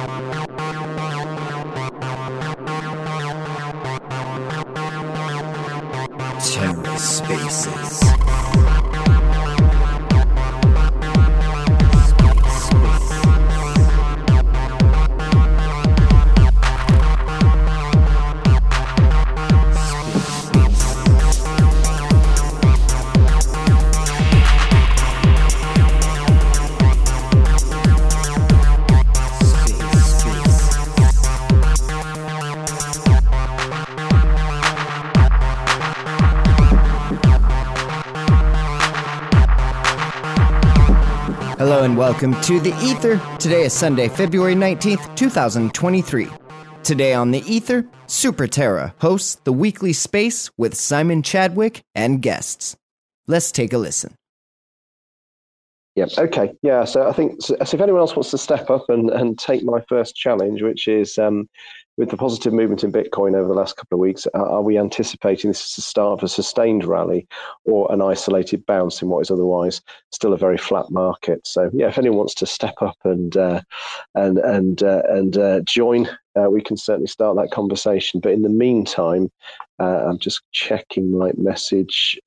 TerraSpaces. Hello and welcome to The Ether. Today is Sunday, February 19th, 2023. Today on The Ether, Super Terra hosts the weekly space with Simon Chadwick and guests. Let's take a listen. Yeah, okay. Yeah, so I think so if anyone else wants to step up and take my first challenge, which is with the positive movement in Bitcoin over the last couple of weeks, are we anticipating this is the start of a sustained rally or an isolated bounce in what is otherwise still a very flat market? So yeah, if anyone wants to step up and join, we can certainly start that conversation. But in the meantime, I'm just checking my message.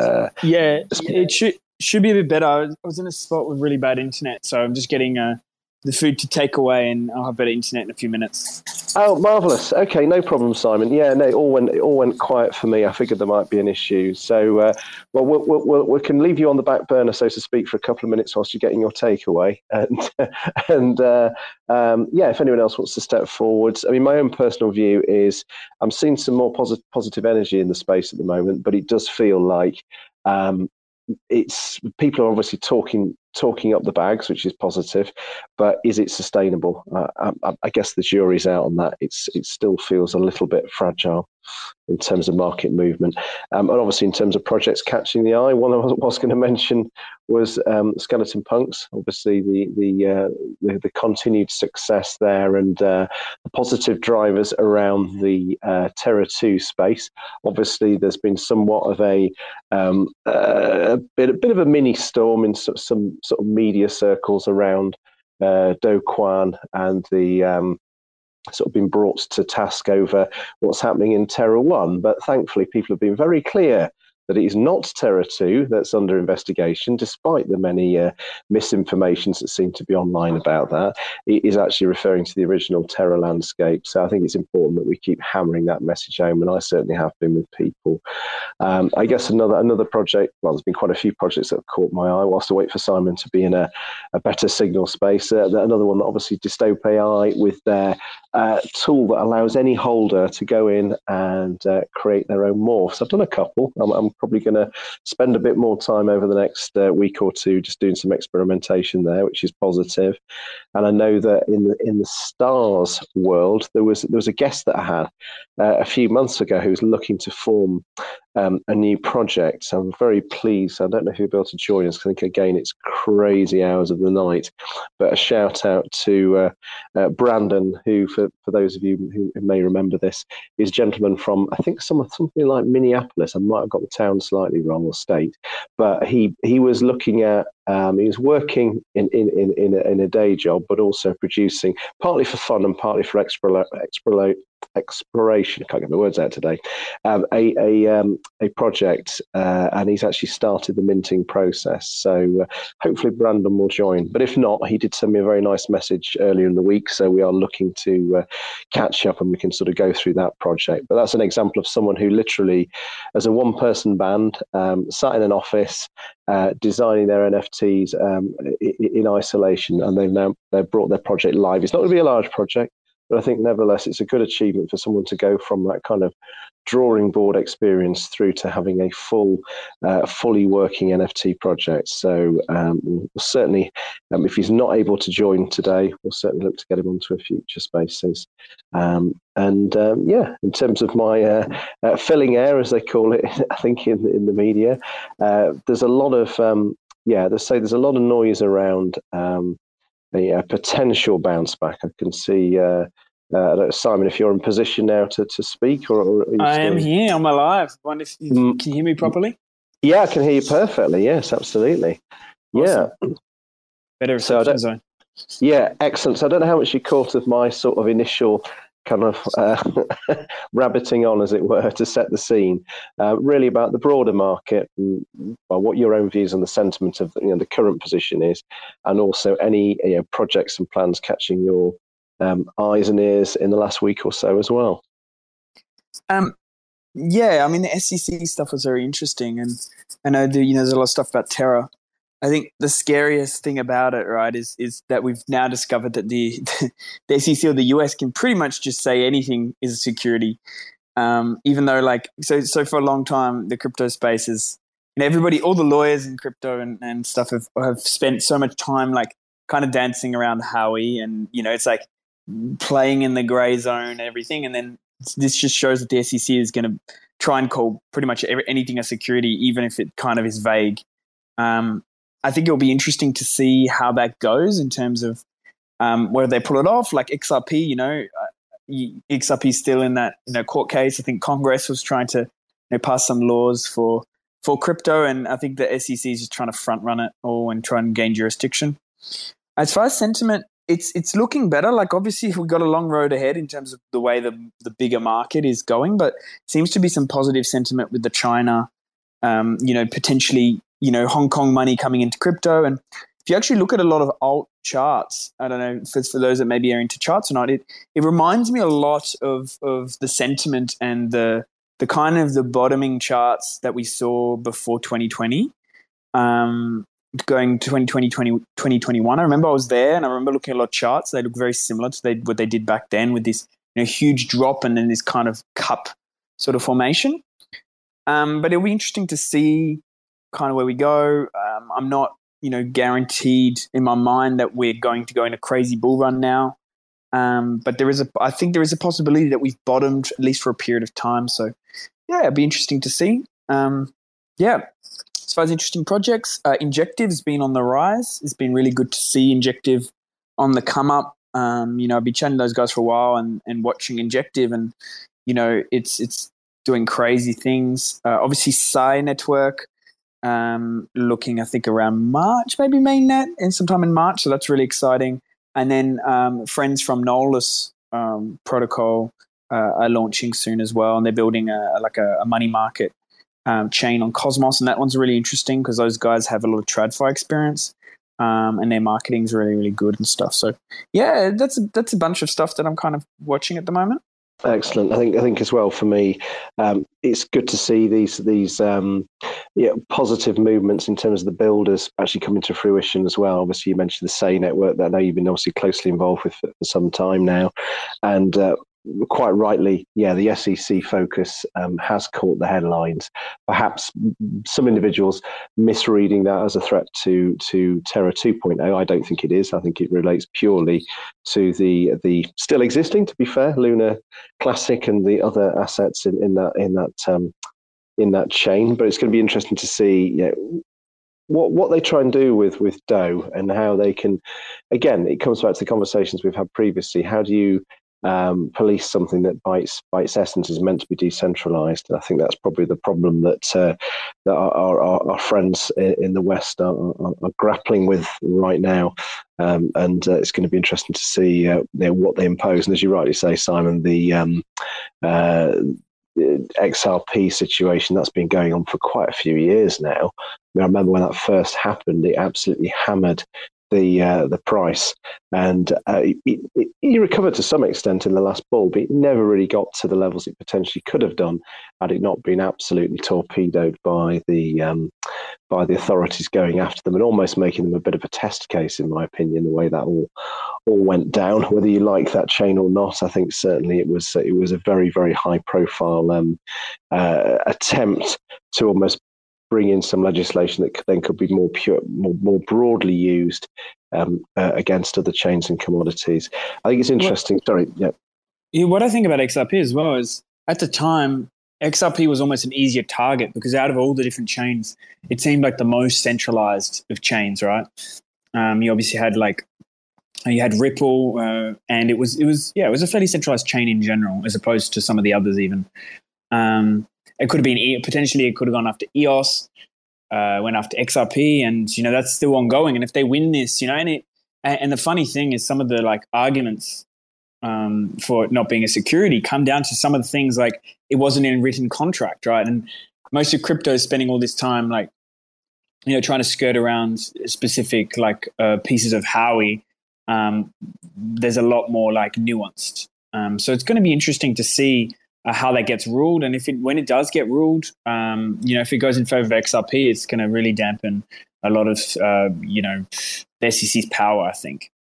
It should be a bit better. I was in a spot with really bad internet, so I'm just getting the food to take away, and I'll have better internet in a few minutes. Oh, marvelous! Okay, no problem, Simon. Yeah, no, it all went quiet for me. I figured there might be an issue, so we can leave you on the back burner, so to speak, for a couple of minutes whilst you're getting your takeaway. And if anyone else wants to step forward, I mean, my own personal view is I'm seeing some more positive energy in the space at the moment, but it does feel like it's people are obviously talking up the bags, which is positive, but is it sustainable? I guess the jury's out on that. It still feels a little bit fragile in terms of market movement, and obviously in terms of projects catching the eye. One I was going to mention was Skeleton Punks. Obviously the continued success there and the positive drivers around the Terra 2 space. Obviously there's been somewhat of a bit of a mini storm in some sort of media circles around Do Kwon and the sort of been brought to task over what's happening in Terra 1. But thankfully, people have been very clear that it is not Terra 2 that's under investigation, despite the many misinformations that seem to be online about that. It is actually referring to the original Terra landscape. So I think it's important that we keep hammering that message home, and I certainly have been with people. I guess another project, well, there's been quite a few projects that have caught my eye whilst I wait for Simon to be in a better signal space. Another one, obviously, Dystope AI with their tool that allows any holder to go in and create their own morphs. I've done a couple. I'm probably going to spend a bit more time over the next week or two just doing some experimentation there, which is positive. And I know that in the stars world, there was a guest that I had a few months ago who was looking to form a new project. So I'm very pleased. I don't know if you'll be able to join us. I think, again, it's crazy hours of the night. But a shout out to Brandon, who, for those of you who may remember this, is a gentleman from, I think, something like Minneapolis. I might have got the town slightly wrong, or state. But he was looking at, he was working in a day job, but also producing, partly for fun and partly for exploration. I can't get my words out today. A project, and he's actually started the minting process. So hopefully Brandon will join. But if not, he did send me a very nice message earlier in the week. So we are looking to catch up, and we can sort of go through that project. But that's an example of someone who literally, as a one-person band, sat in an office, designing their NFTs in isolation, and they've brought their project live. It's not going to be a large project, but I think nevertheless it's a good achievement for someone to go from that kind of drawing board experience through to having a fully working NFT project. So we'll certainly, if he's not able to join today, we'll certainly look to get him onto a future spaces. In terms of my filling air, as they call it, I think in the media, there's a lot of there's a lot of noise around a potential bounce back. I can see. Simon, if you're in position now to speak, or I am here. I'm alive. Wonder if you can hear me properly. Yeah, I can hear you perfectly. Yes, absolutely. Awesome. Yeah. Better reception zone. Yeah, excellent. So I don't know how much you caught of my sort of initial kind of rabbiting on, as it were, to set the scene, really about the broader market, and, well, what your own views on the sentiment of the current position is, and also any projects and plans catching your eyes and ears in the last week or so as well. Yeah, I mean, the SEC stuff was very interesting, and I know there's a lot of stuff about Terra. I think the scariest thing about it, right, is that we've now discovered that the SEC or the US can pretty much just say anything is a security, even though so for a long time the crypto space is, everybody, all the lawyers in crypto and stuff have spent so much time kind of dancing around Howey, and it's like playing in the gray zone and everything, and then this just shows that the SEC is going to try and call pretty much anything a security, even if it kind of is vague. I think it'll be interesting to see how that goes in terms of whether they pull it off. Like XRP, XRP is still in that court case. I think Congress was trying to pass some laws for crypto, and I think the SEC is just trying to front run it all and try and gain jurisdiction. As far as sentiment, it's looking better. Like, obviously we've got a long road ahead in terms of the way the bigger market is going, but seems to be some positive sentiment with the China, potentially, Hong Kong money coming into crypto. And if you actually look at a lot of alt charts, I don't know for those that maybe are into charts or not, it reminds me a lot of the sentiment and the kind of the bottoming charts that we saw before 2020. Going to 2021, I remember I was there, and I remember looking at a lot of charts. They look very similar to what they did back then, with this huge drop and then this kind of cup sort of formation. But it'll be interesting to see kind of where we go. I'm not guaranteed in my mind that we're going to go in a crazy bull run now, but I think there is a possibility that we've bottomed, at least for a period of time. So yeah, it'll be interesting to see. As far as interesting projects, Injective's been on the rise. It's been really good to see Injective on the come up. I've been chatting to those guys for a while and watching Injective, and it's doing crazy things. Obviously, Psi Network, looking, I think, around March, maybe mainnet, and sometime in March. So that's really exciting. And then friends from Nolus Protocol are launching soon as well, and they're building a money market chain on Cosmos, and that one's really interesting because those guys have a lot of TradFi experience, and their marketing is really, really good and stuff. So yeah, that's a bunch of stuff that I'm kind of watching at the moment. Excellent. I think as well for me, it's good to see these positive movements in terms of the builders actually coming to fruition as well. Obviously, you mentioned the Psi Network that I know you've been obviously closely involved with for some time now, and quite rightly, the SEC focus has caught the headlines. Perhaps some individuals misreading that as a threat to Terra 2.0. I don't think it is. I think it relates purely to the still existing, to be fair, Luna Classic and the other assets in that chain. But it's going to be interesting to see what they try and do with DOE, and how they can. Again, it comes back to the conversations we've had previously. How do you police something that by its essence is meant to be decentralized? And I think that's probably the problem that our friends in the West are grappling with right now, and it's going to be interesting to see what they impose. And as you rightly say, Simon, the XRP situation, that's been going on for quite a few years now. I remember when that first happened, it absolutely hammered the price, and it recovered to some extent in the last bull, but it never really got to the levels it potentially could have done had it not been absolutely torpedoed by the authorities going after them and almost making them a bit of a test case, in my opinion, the way that all went down. Whether you like that chain or not, I think certainly it was a very, very high profile attempt to almost bring in some legislation that then could be more broadly used against other chains and commodities. I think it's interesting. What I think about XRP as well is, at the time, XRP was almost an easier target because out of all the different chains, it seemed like the most centralized of chains, right? You obviously had you had Ripple, and it was a fairly centralized chain in general, as opposed to some of the others even. It could have been potentially. It could have gone after EOS, went after XRP, and that's still ongoing. And if they win this, and And the funny thing is, some of the like arguments for it not being a security come down to some of the things like it wasn't in written contract, right? And most of crypto is spending all this time like, you know, trying to skirt around specific like pieces of Howey. There's a lot more like nuanced. So it's going to be interesting to see how that gets ruled, and when it does get ruled, you know, if it goes in favor of XRP, it's going to really dampen a lot of you know, the SEC's power, I think.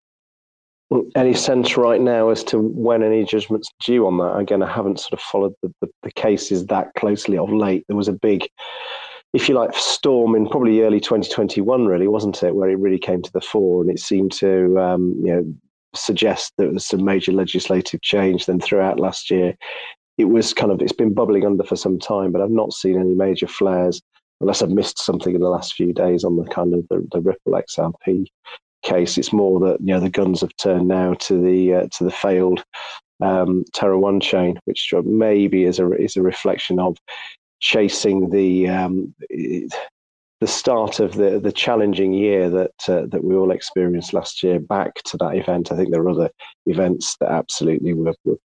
Any sense right now as to when any judgment's due on that? Again, I haven't sort of followed the cases that closely of late. There was a big, if you like, storm in probably early 2021, really, wasn't it, where it really came to the fore, and it seemed to you know, suggest that there was some major legislative change. Then throughout last year, it's been bubbling under for some time, but I've not seen any major flares, unless I've missed something in the last few days on the kind of the Ripple XRP case. It's more that, you know, the guns have turned now to the failed Terra One chain, which maybe is a reflection of chasing the start of the challenging year that we all experienced last year back to that event. I think there are other events that absolutely were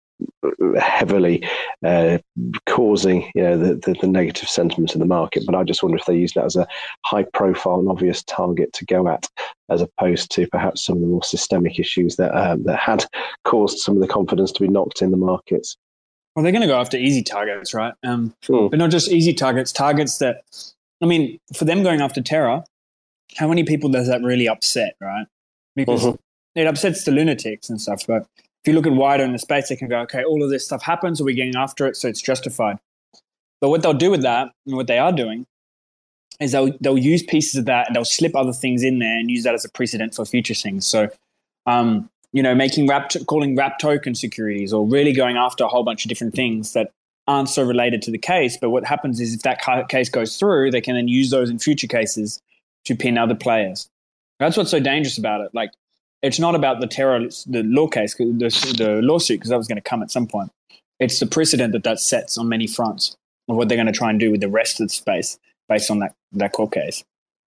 heavily causing, you know, the negative sentiment in the market. But I just wonder if they use that as a high profile and obvious target to go at, as opposed to perhaps some of the more systemic issues that had caused some of the confidence to be knocked in the markets. Well, they're going to go after easy targets, right? But not just easy targets that, I mean, for them going after Terra, how many people does that really upset, right? Because it upsets the lunatics and stuff. But if you look at wider in the space, they can go, okay, all of this stuff happens, so we're getting after it, so it's justified. But what they'll do with that, and what they are doing, is they'll use pieces of that and they'll slip other things in there and use that as a precedent for future things. So, you know, calling wrap token securities, or really going after a whole bunch of different things that aren't so related to the case. But what happens is if that case goes through, they can then use those in future cases to pin other players. That's what's so dangerous about it. Like, it's not about the law case, the lawsuit, because that was going to come at some point. It's the precedent that sets on many fronts of what they're going to try and do with the rest of the space based on that court case.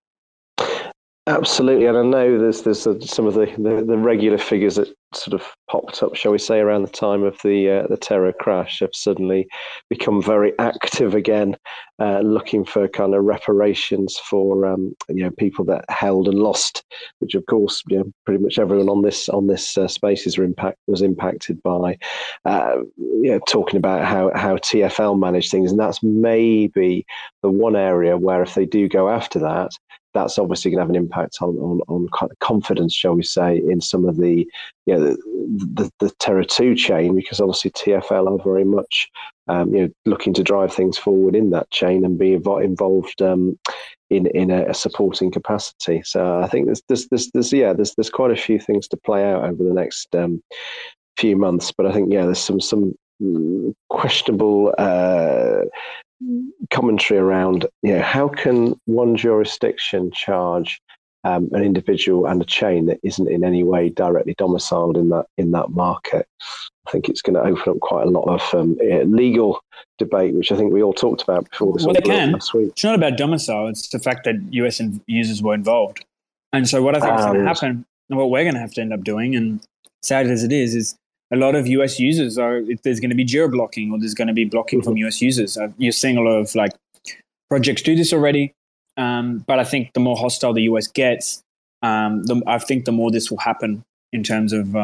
Absolutely, and I know there's some of the regular figures that sort of popped up, shall we say, around the time of the Terra crash, have suddenly become very active again, looking for kind of reparations for you know, people that held and lost, which of course, you know, pretty much everyone on this space was impacted by. You know, talking about how TFL managed things, and that's maybe the one area where if they do go after that, that's obviously going to have an impact on kind of confidence, shall we say, in some of the, you know, the Terra 2 chain, because obviously TFL are very much you know, looking to drive things forward in that chain and be involved in a supporting capacity. So I think there's quite a few things to play out over the next few months. But I think, yeah, there's some questionable commentary around, you know, how can one jurisdiction charge an individual and a chain that isn't in any way directly domiciled in that market? I think it's going to open up quite a lot of legal debate, which I think we all talked about before this. Well, they can. It's not about domicile; it's the fact that US users were involved. And so, what I think is going to happen, and what we're going to have to end up doing, and sad as it is a lot of US users there's going to be geo blocking, or there's going to be blocking from US users. You're seeing a lot of like projects do this already, but I think the more hostile the US gets, I think the more this will happen in terms of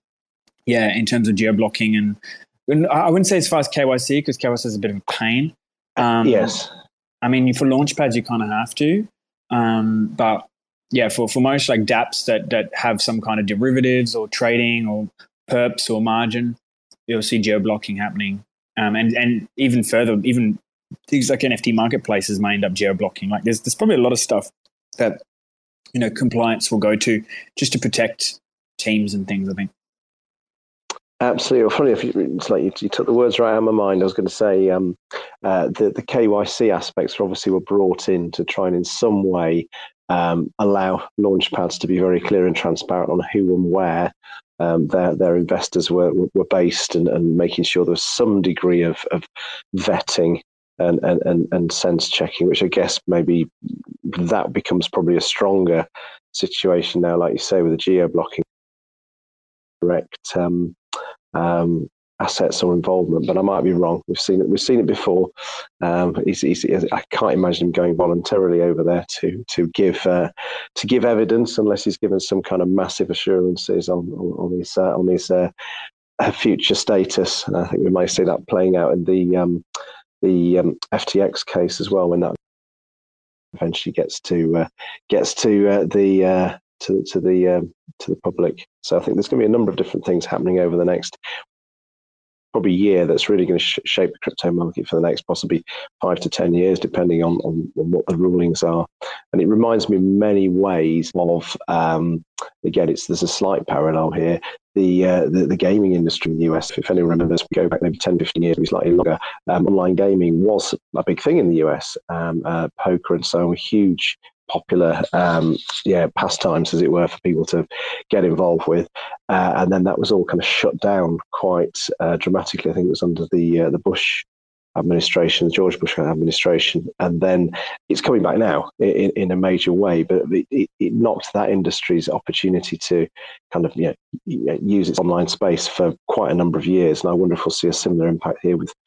geo blocking. And I wouldn't say as far as KYC, because KYC is a bit of a pain. Yes, I mean, for launchpads you kind of have to, but yeah, for most like dApps that have some kind of derivatives or trading or perps or margin, you'll see geo blocking happening, and even further, even things like NFT marketplaces may end up geo blocking. Like there's probably a lot of stuff that, you know, compliance will go to just to protect teams and things, I think. Absolutely. Well, funny, it's like you took the words right out of my mind. I was going to say the KYC aspects were brought in to try and in some way allow launchpads to be very clear and transparent on who and where their investors were based, and making sure there was some degree of vetting and sense checking, which I guess maybe that becomes probably a stronger situation now, like you say, with the geo blocking direct assets or involvement. But I might be wrong. We've seen it before. I can't imagine him going voluntarily over there to give evidence unless he's given some kind of massive assurances on his future status. And I think we may see that playing out in the FTX case as well, when that eventually gets to the public. So I think there's going to be a number of different things happening over the next probably year that's really going to shape the crypto market for the next possibly 5 to 10 years, depending on what the rulings are. And it reminds me in many ways of, again, there's a slight parallel here, the gaming industry in the US. If anyone remembers, we go back maybe 10, 15 years, maybe slightly longer, online gaming was a big thing in the US. Poker and so on, huge popular pastimes, as it were, for people to get involved with, and then that was all kind of shut down quite dramatically. I think it was under the Bush administration, the George Bush administration, and then it's coming back now in a major way. But it knocked that industry's opportunity to kind of use its online space for quite a number of years, and I wonder if we'll see a similar impact here with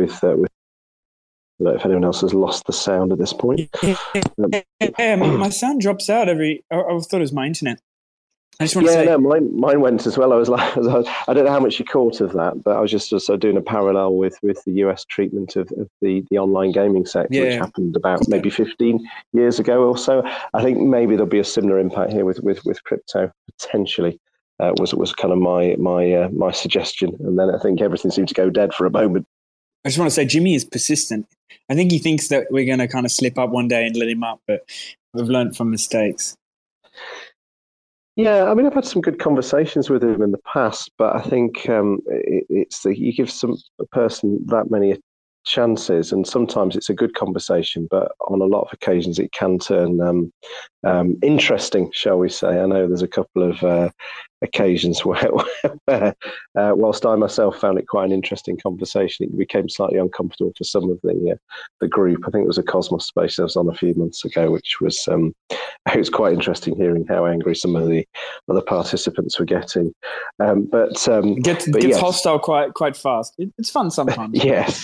if anyone else has lost the sound at this point. Yeah, my sound drops out I thought it was my internet. I just want to say... no, mine went as well. I don't know how much you caught of that, but I was just sort of doing a parallel with the US treatment of the online gaming sector, which happened about maybe 15 years ago or so. I think maybe there'll be a similar impact here with crypto, potentially. Was kind of my suggestion, and then I think everything seemed to go dead for a moment. I just want to say Jimmy is persistent. I think he thinks that we're going to kind of slip up one day and let him up, but we've learned from mistakes. Yeah, I mean, I've had some good conversations with him in the past, but I think you give a person that many chances, and sometimes it's a good conversation, but on a lot of occasions it can turn interesting, shall we say. I know there's a couple of occasions where whilst I myself found it quite an interesting conversation, it became slightly uncomfortable for some of the group. I think it was a Cosmos space I was on a few months ago, which was it was quite interesting hearing how angry some of the other participants were getting. It gets hostile quite fast. It's fun sometimes.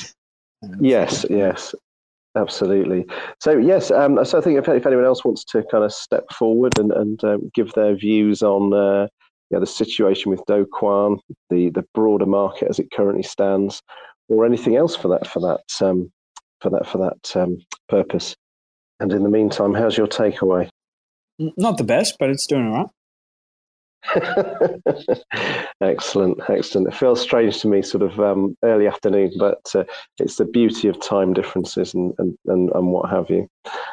Yes, absolutely. So yes, so I think if anyone else wants to kind of step forward and give their views on the situation with Do Kwon, the broader market as it currently stands, or anything else for that purpose. And in the meantime, how's your takeaway? Not the best, but it's doing all right. Excellent. It feels strange to me, sort of early afternoon, but it's the beauty of time differences and what have you.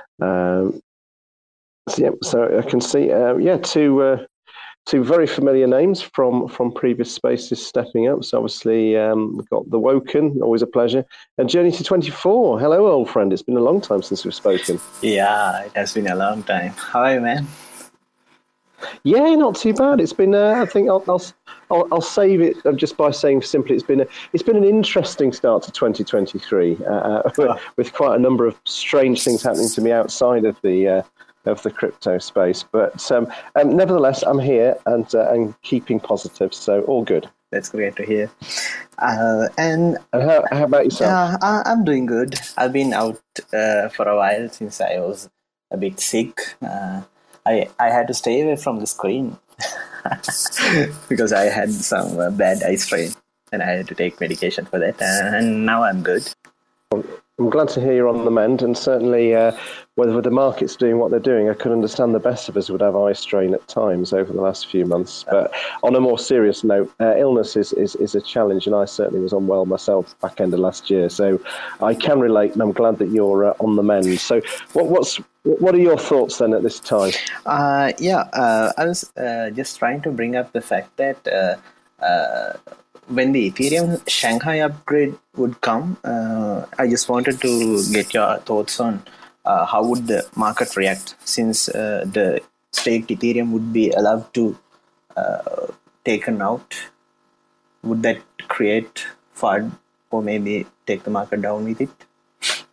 So I can see, two very familiar names from previous spaces stepping up. So obviously we've got The Woken, always a pleasure, and Journey to 24. Hello, old friend. It's been a long time since we've spoken. Yeah, it has been a long time. How are you, man? Yeah, not too bad. It's been. I think I'll save it just by saying simply, it's been an interesting start to 2023 with quite a number of strange things happening to me outside of the crypto space. But nevertheless, I'm here and keeping positive. So all good. That's great to hear. And how about yourself? Yeah, I'm doing good. I've been out for a while since I was a bit sick. I had to stay away from the screen because I had some bad eye strain and I had to take medication for that. And now I'm good. I'm glad to hear you're on the mend, and certainly whether the market's doing what they're doing, I could understand the best of us would have eye strain at times over the last few months. But on a more serious note, illness is a challenge, and I certainly was unwell myself back end of last year. So I can relate, and I'm glad that you're on the mend. So what are your thoughts then at this time? I was just trying to bring up the fact that when the Ethereum Shanghai upgrade would come, I just wanted to get your thoughts on how would the market react, since the staked Ethereum would be allowed to taken out. Would that create FUD or maybe take the market down with it?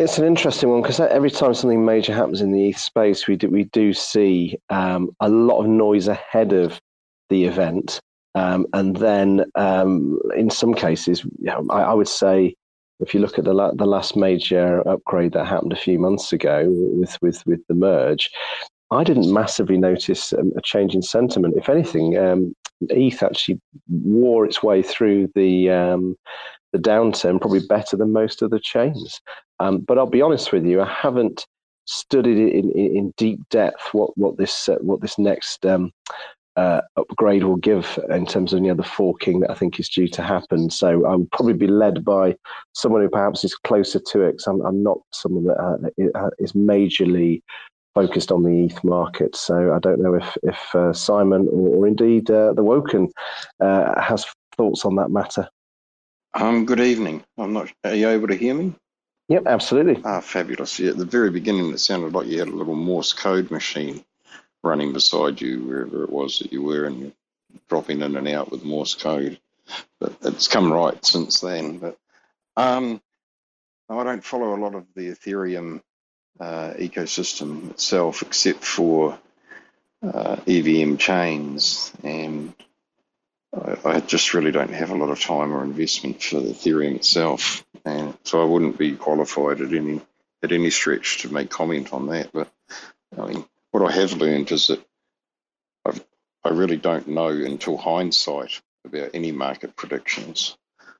It's an interesting one because every time something major happens in the ETH space, we do see a lot of noise ahead of the event, and then in some cases, I would say if you look at the last major upgrade that happened a few months ago with the merge, I didn't massively notice a change in sentiment. If anything, ETH actually wore its way through the downturn probably better than most of the chains. But I'll be honest with you, I haven't studied it in deep depth what this next upgrade will give in terms of the forking that I think is due to happen. So I'll probably be led by someone who perhaps is closer to it. Because I'm not someone that is majorly focused on the ETH market. So I don't know if Simon or indeed the Woken has thoughts on that matter. Good evening. Are you able to hear me? Yep, absolutely. Fabulous. Yeah, at the very beginning, it sounded like you had a little Morse code machine running beside you, wherever it was that you were, and you're dropping in and out with Morse code. But it's come right since then. But I don't follow a lot of the Ethereum ecosystem itself, except for EVM chains, and I just really don't have a lot of time or investment for Ethereum itself, and so I wouldn't be qualified at any stretch to make comment on that. But I mean, what I have learned is that I really don't know until hindsight about any market predictions.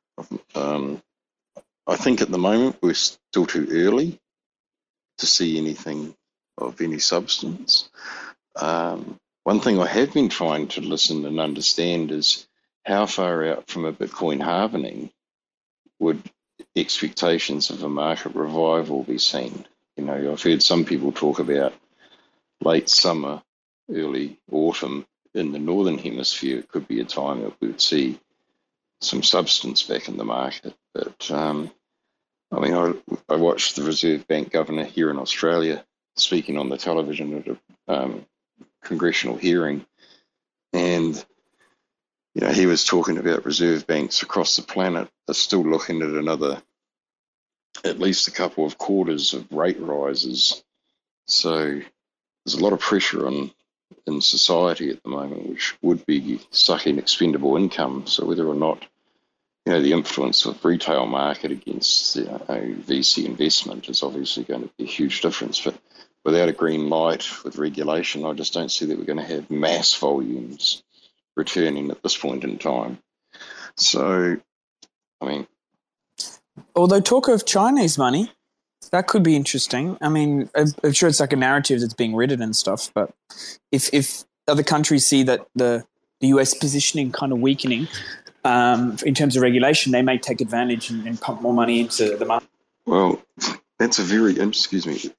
I think at the moment we're still too early to see anything of any substance. One thing I have been trying to listen and understand is how far out from a Bitcoin halvening would expectations of a market revival be seen. I've heard some people talk about late summer, early autumn in the northern hemisphere. It could be a time that we would see some substance back in the market. But I watched the Reserve Bank governor here in Australia speaking on the television at a congressional hearing, and he was talking about reserve banks across the planet are still looking at at least a couple of quarters of rate rises. So there's a lot of pressure in society at the moment, which would be sucking expendable income. So whether or not the influence of retail market against VC investment is obviously going to be a huge difference. But without a green light with regulation, I just don't see that we're going to have mass volumes returning at this point in time. So, although talk of Chinese money, that could be interesting. I mean, I'm sure it's like a narrative that's being written and stuff, but if other countries see that the US positioning kind of weakening in terms of regulation, they may take advantage and pump more money into the market. Well, that's a very interesting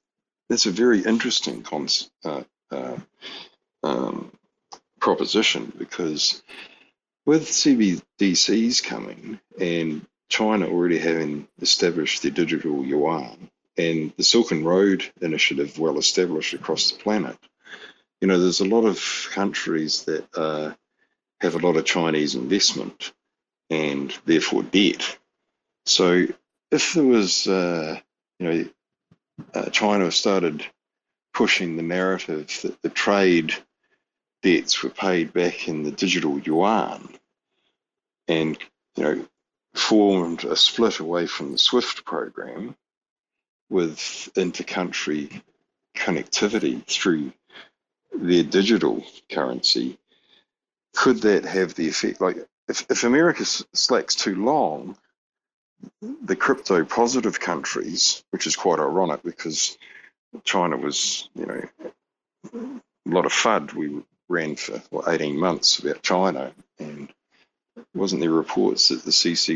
proposition, because with CBDCs coming and China already having established their digital yuan and the Silk Road initiative well established across the planet, there's a lot of countries that have a lot of Chinese investment and therefore debt. So if there was, China started pushing the narrative that the trade debts were paid back in the digital yuan, and formed a split away from the SWIFT program with intercountry connectivity through their digital currency, could that have the effect? Like if America slacks too long, the crypto positive countries, which is quite ironic because China was, a lot of FUD we ran for 18 months about China, and wasn't there reports that the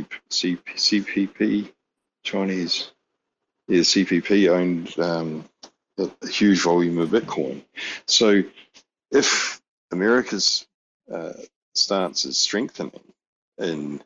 CPP Chinese, CPP owned a huge volume of Bitcoin. So if America's stance is strengthening in,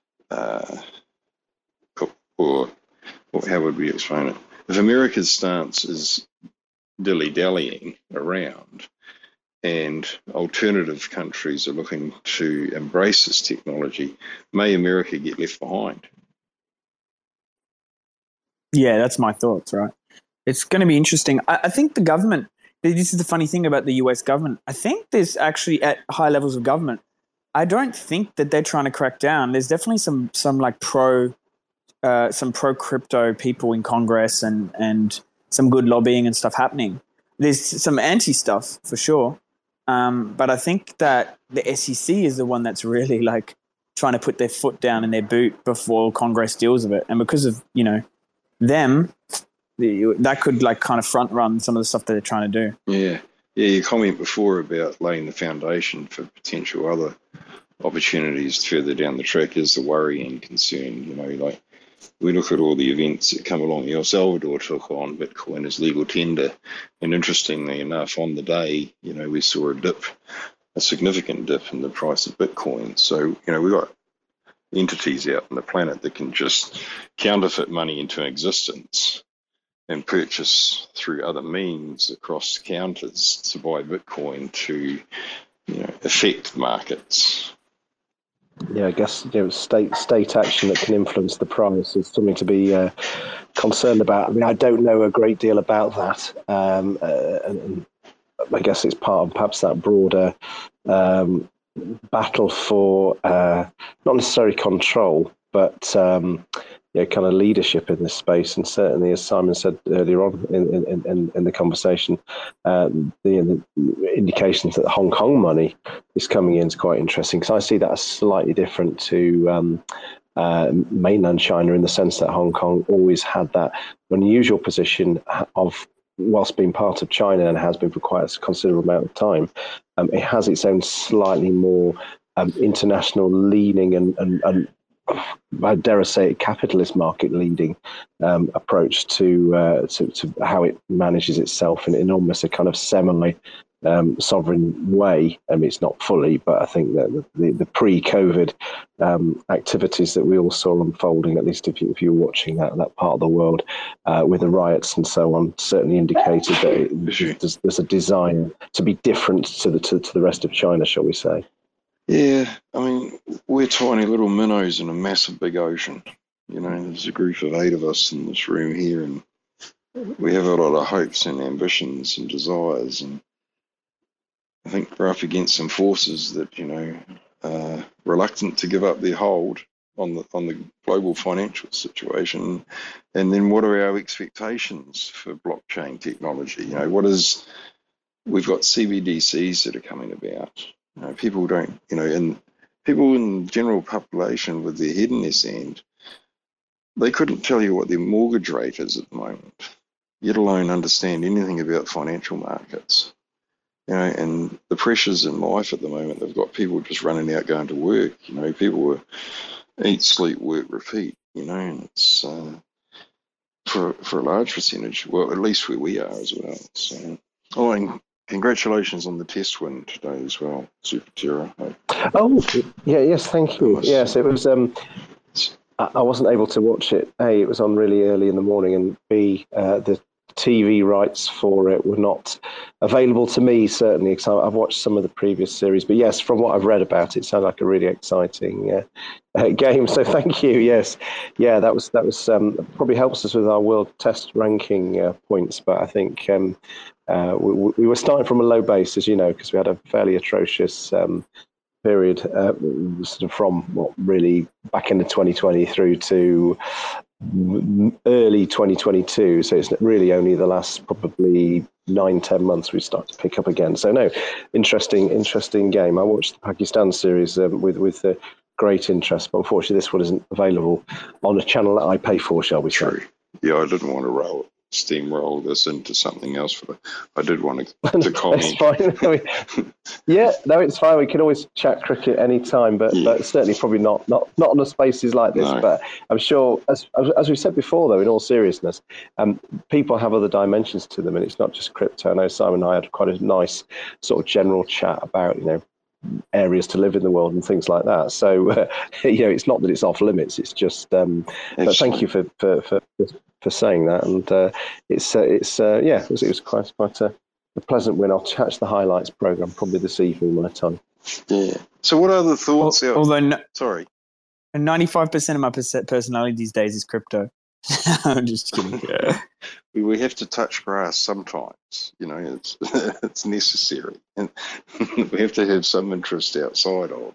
or how would we explain it? If America's stance is dilly-dallying around and alternative countries are looking to embrace this technology, may America get left behind? Yeah, that's my thoughts, right? It's going to be interesting. I think the government, this is the funny thing about the US government. I think there's actually at high levels of government, I don't think that they're trying to crack down. There's definitely some like pro crypto people in Congress and some good lobbying and stuff happening. There's some anti stuff for sure. But I think that the SEC is the one that's really like trying to put their foot down in their boot before Congress deals with it. And because of, them, that could like kind of front run some of the stuff that they're trying to do. Yeah. Your comment before about laying the foundation for potential other opportunities further down the track is the worry and concern. Like we look at all the events that come along. El Salvador took on Bitcoin as legal tender, and interestingly enough, on the day, we saw a significant dip in the price of Bitcoin. So, we've got entities out on the planet that can just counterfeit money into existence and purchase through other means across counters to buy Bitcoin to, affect markets. Yeah, I guess state action that can influence the price is something to be concerned about. I mean, I don't know a great deal about that, and I guess it's part of perhaps that broader battle for not necessarily control, but kind of leadership in this space. And certainly, as Simon said earlier on in the conversation, the indications that Hong Kong money is coming in is quite interesting, because I see that as slightly different to mainland China, in the sense that Hong Kong always had that unusual position of, whilst being part of China and has been for quite a considerable amount of time, it has its own slightly more international leaning and I dare say capitalist market leading approach to how it manages itself in almost a kind of semi sovereign way. It's not fully, but I think that the pre-COVID activities that we all saw unfolding, at least if you were watching that part of the world with the riots and so on, certainly indicated that there's a desire to be different to the rest of China, shall we say. Yeah, I mean, we're tiny little minnows in a massive big ocean. There's a group of 8 of us in this room here, and we have a lot of hopes and ambitions and desires, and I think we're up against some forces that, are reluctant to give up their hold on the global financial situation. And then what are our expectations for blockchain technology? We've got CBDCs that are coming about. People don't, and people in the general population with their head in their sand, they couldn't tell you what their mortgage rate is at the moment, yet alone understand anything about financial markets. And the pressures in life at the moment, they've got people just running out, going to work. People eat, sleep, work, repeat. And it's for a large percentage, well, at least where we are as well. So, and congratulations on the test win today as well, Super Terra. Oh, yeah, yes, thank you. Yes, it was. I wasn't able to watch it. A, it was on really early in the morning, and B, the TV rights for it were not available to me, certainly, because I've watched some of the previous series. But yes, from what I've read about it, it sounded like a really exciting game. So thank you. Yes, yeah, that was probably helps us with our world test ranking points. But I think we were starting from a low base, as you know, because we had a fairly atrocious period sort of from what really back into 2020 through to early 2022. So it's really only the last probably 9-10 months we start to pick up again. So no, interesting game. I watched the Pakistan series with great interest, but unfortunately this one isn't available on a channel that I pay for, shall we say. True. Yeah, I didn't want to steamroll this into something else, but I did want to comment. It's fine. Yeah, no, it's fine. We can always chat cricket anytime, but certainly probably not on the spaces like this. No. But I'm sure, as we said before, though, in all seriousness, people have other dimensions to them, and it's not just crypto. I know Simon and I had quite a nice sort of general chat about, areas to live in the world and things like that. So, it's not that it's off limits. It's just, but thank you for saying that. And it was quite a pleasant win. I'll catch the highlights program probably this evening my time. Yeah. So what other thoughts? Although, sorry. 95% of my personality these days is crypto. I'm just kidding. We have to touch grass sometimes. You know, it's it's necessary, and we have to have some interest outside of.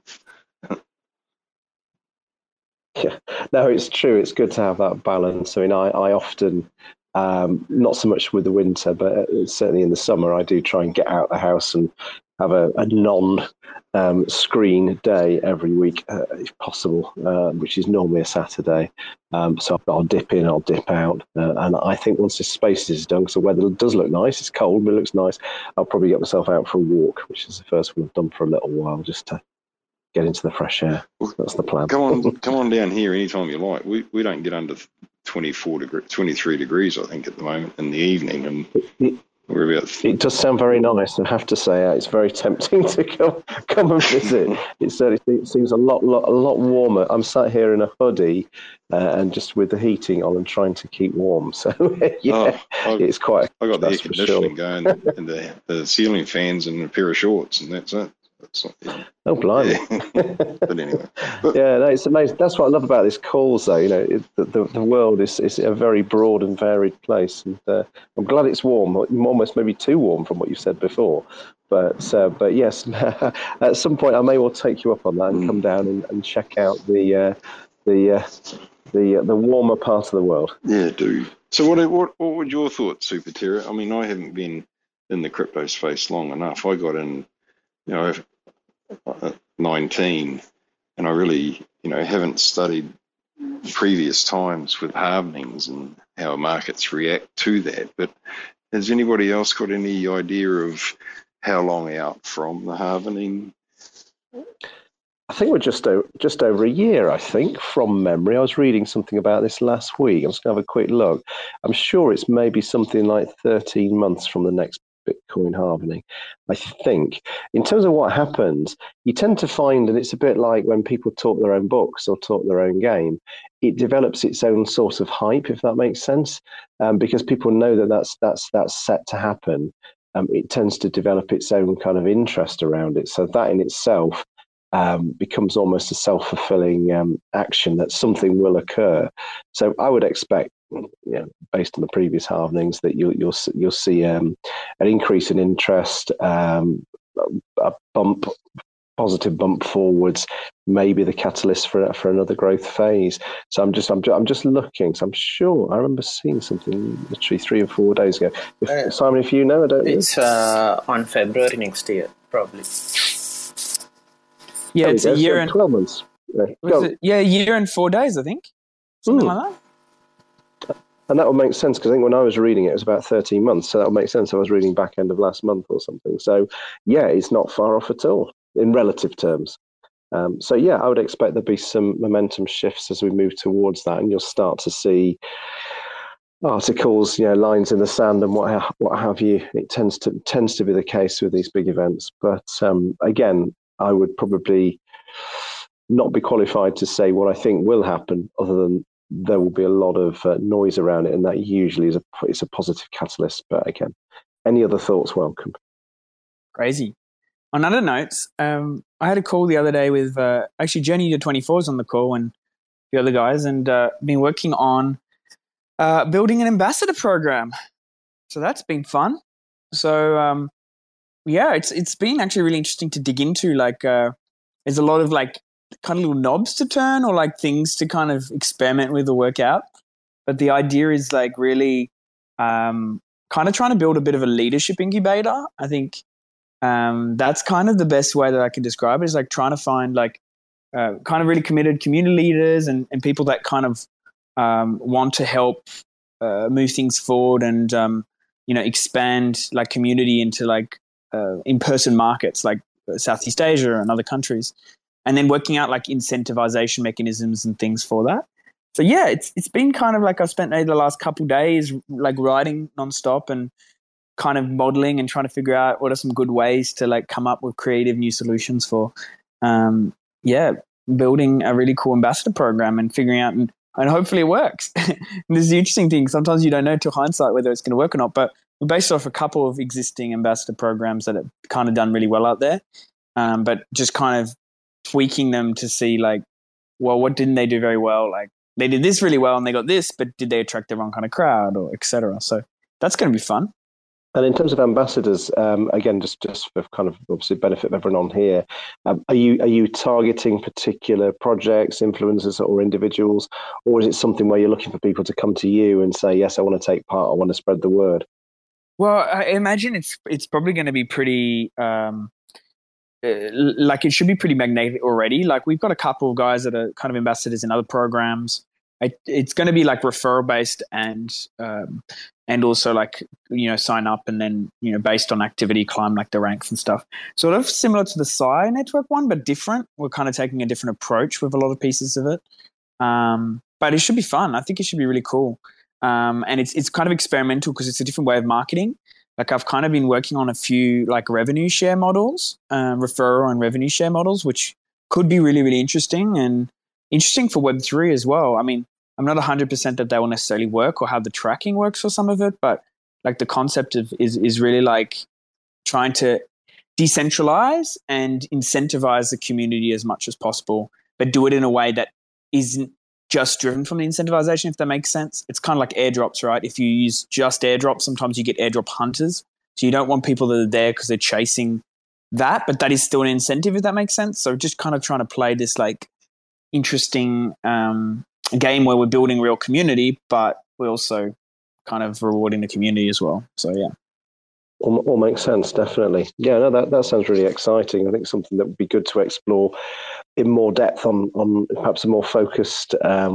Yeah, no, it's true. It's good to have that balance. I mean, I often, not so much with the winter, but certainly in the summer, I do try and get out of the house and have a non-screen day every week, if possible, which is normally a Saturday. So I'll dip in, I'll dip out. And I think once this space is done, because the weather does look nice, it's cold, but it looks nice, I'll probably get myself out for a walk, which is the first one I've done for a little while, just to get into the fresh air. That's the plan. Come on down here anytime you like. We don't get under 23 degrees, I think, at the moment in the evening, and we're about. It does sound very nice, I have to say. It's very tempting to come and visit. It certainly seems a lot warmer. I'm sat here in a hoodie and just with the heating on and trying to keep warm. So it's quite. I got the air conditioning going and the ceiling fans and a pair of shorts, and that's it. Oh, blimey. Yeah. But anyway. Yeah, no, it's amazing. That's what I love about this calls, though. You know, the world is a very broad and varied place. And I'm glad it's warm, almost maybe too warm from what you said before. But yes, at some point I may well take you up on that and come down and check out the warmer part of the world. Yeah, do. So what were your thoughts, Super Terra? I mean, I haven't been in the crypto space long enough. I got in, 19, and I really, haven't studied previous times with halvenings and how markets react to that. But has anybody else got any idea of how long out from the halvening? I think we're just over a year, I think, from memory. I was reading something about this last week. I'm just going to have a quick look. I'm sure it's maybe something like 13 months from the next Bitcoin halvening, I think. In terms of what happens, you tend to find, and it's a bit like when people talk their own books or talk their own game, it develops its own sort of hype, if that makes sense, because people know that's set to happen. It tends to develop its own kind of interest around it. So that in itself becomes almost a self-fulfilling action that something will occur. So I would expect, based on the previous halvenings, that you'll see an increase in interest, a positive bump forwards, maybe the catalyst for another growth phase. So I'm just looking. So I'm sure I remember seeing something literally 3 or 4 days ago. Simon, if you know, I don't know. It's on February next year, probably. Yeah, it's a year and 12 months. a year and 4 days, I think. Something like that. And that would make sense, because I think when I was reading it was about 13 months. So that would make sense. I was reading back end of last month or something. So yeah, it's not far off at all in relative terms. So yeah, I would expect there'll be some momentum shifts as we move towards that, and you'll start to see articles, lines in the sand and what have you. It tends to be the case with these big events. But again, I would probably not be qualified to say what I think will happen, other than there will be a lot of noise around it, and that usually is a positive catalyst. But again, any other thoughts welcome. Crazy. On other notes, I had a call the other day with actually Journey to 24 is on the call and the other guys, and been working on building an ambassador program. So that's been fun. So it's been actually really interesting to dig into. Like, there's a lot of like kind of little knobs to turn, or like things to kind of experiment with or work out. But the idea is like really kind of trying to build a bit of a leadership incubator. I think that's kind of the best way that I can describe it, is like trying to find like kind of really committed community leaders and people that kind of want to help move things forward and, expand like community into like in-person markets like Southeast Asia and other countries. And then working out like incentivization mechanisms and things for that. So yeah, it's been kind of like I've spent the last couple of days like writing nonstop and kind of modeling and trying to figure out what are some good ways to like come up with creative new solutions for building a really cool ambassador program and figuring out and hopefully it works. And this is the interesting thing. Sometimes you don't know till hindsight whether it's going to work or not, but we're based off a couple of existing ambassador programs that have kind of done really well out there, but just kind of tweaking them to see like, well, what didn't they do very well? Like, they did this really well and they got this, but did they attract the wrong kind of crowd or etc. So that's going to be fun. And in terms of ambassadors, again, just for kind of obviously benefit of everyone on here, are you targeting particular projects, influencers, or individuals, or is it something where you're looking for people to come to you and say, yes, I want to take part, I want to spread the word? Well, I imagine it's probably going to be pretty like it should be pretty magnetic already. Like we've got a couple of guys that are kind of ambassadors in other programs. It's going to be like referral based and also like, you know, sign up and then, you know, based on activity, climb like the ranks and stuff. Sort of similar to the Psi network one, but different. We're kind of taking a different approach with a lot of pieces of it. But it should be fun. I think it should be really cool. And it's kind of experimental because it's a different way of marketing. Like I've kind of been working on a few like revenue share models, referral and revenue share models, which could be really, really interesting and interesting for Web3 as well. I mean, I'm not 100% that they will necessarily work or how the tracking works for some of it, but like the concept of is really like trying to decentralize and incentivize the community as much as possible, but do it in a way that isn't just driven from the incentivization, if that makes sense. It's kind of like airdrops, right? If you use just airdrops, sometimes you get airdrop hunters. So you don't want people that are there because they're chasing that, but that is still an incentive, if that makes sense. So just kind of trying to play this like interesting game where we're building real community, but we're also kind of rewarding the community as well. So yeah. All makes sense, definitely. Yeah, no, that sounds really exciting. I think something that would be good to explore in more depth on perhaps a more focused